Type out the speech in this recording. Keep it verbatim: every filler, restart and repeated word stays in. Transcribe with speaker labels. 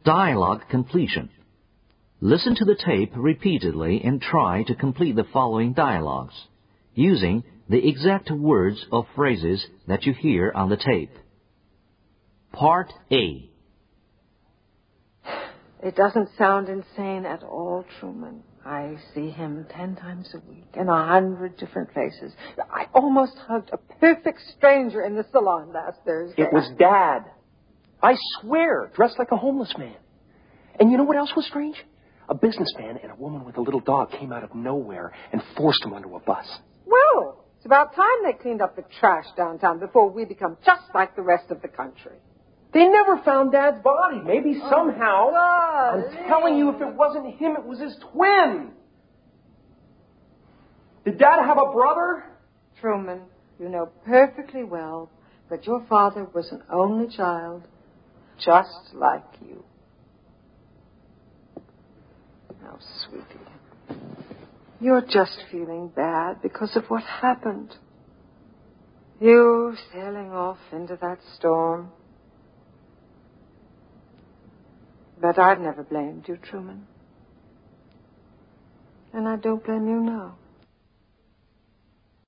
Speaker 1: Dialogue completion. Listen to the tape repeatedly and try to complete the following dialogues, using the exact words or phrases that you hear on the tape. Part A.
Speaker 2: It doesn't sound insane at all, Truman. I see him ten times a week in a hundred different places. I almost hugged a perfect stranger in the salon last Thursday.
Speaker 3: It was Dad. I swear, dressed like a homeless man. And you know what else was strange? A businessman and a woman with a little dog came out of nowhere and forced him onto a bus.
Speaker 2: Well, it's about time they cleaned up the trash downtown before we become just like the rest of the country.
Speaker 3: They never found Dad's body. Maybe
Speaker 2: Oh,
Speaker 3: somehow.
Speaker 2: God.
Speaker 3: I'm telling you, if it wasn't him, it was his twin. Did Dad have a brother?
Speaker 2: Truman, you know perfectly well that your father was an only child, just like you. Now, sweetie, you're just feeling bad because of what happened. You sailing off into that storm. But I've never blamed you, Truman. And I don't blame you now.